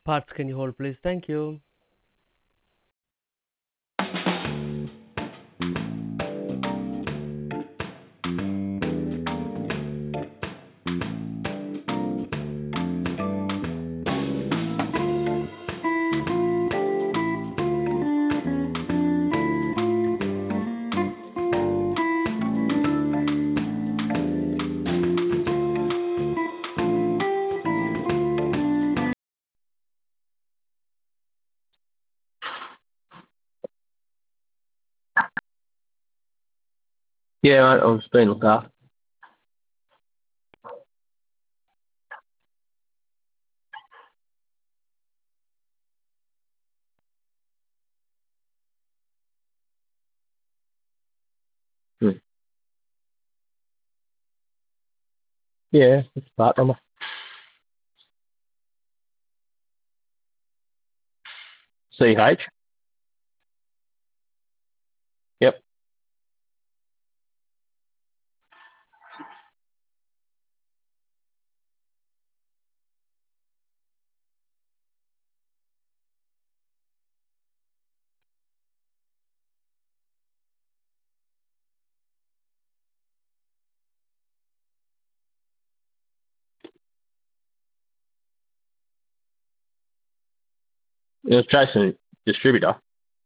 Parts, can you hold, please? Thank you. Yeah, mate, I was being looked after. Hmm. Yeah, it's part number. CH. Yep. It was chasing distributor.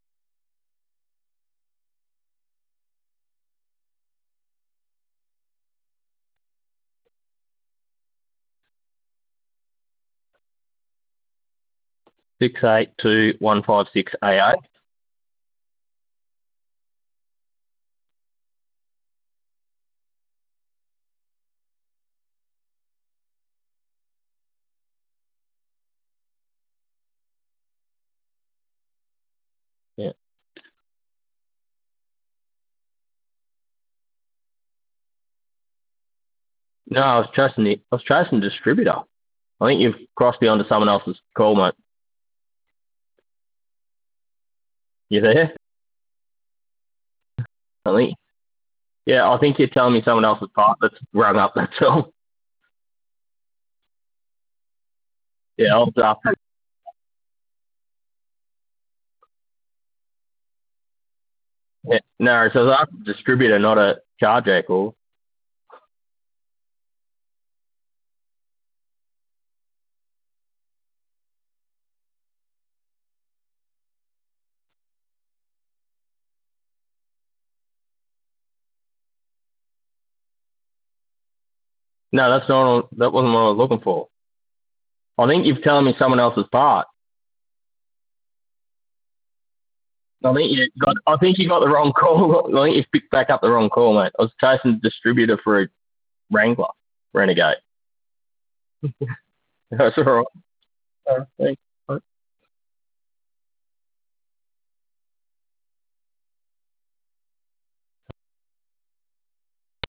Six eight two one five six AA. Yeah. No, I was chasing distributor. I think you've crossed me onto someone else's call, mate. You there? I think. Yeah, I think you're telling me someone else's part that's rung up. That's all. Yeah, I was after. Yeah, no, so I was after distributor, not a charger call. No, that wasn't what I was looking for. I think you're telling me someone else's part. I think you got the wrong call. I think you picked back up the wrong call, mate. I was chasing the distributor for a Wrangler Renegade. That's all right. Thanks.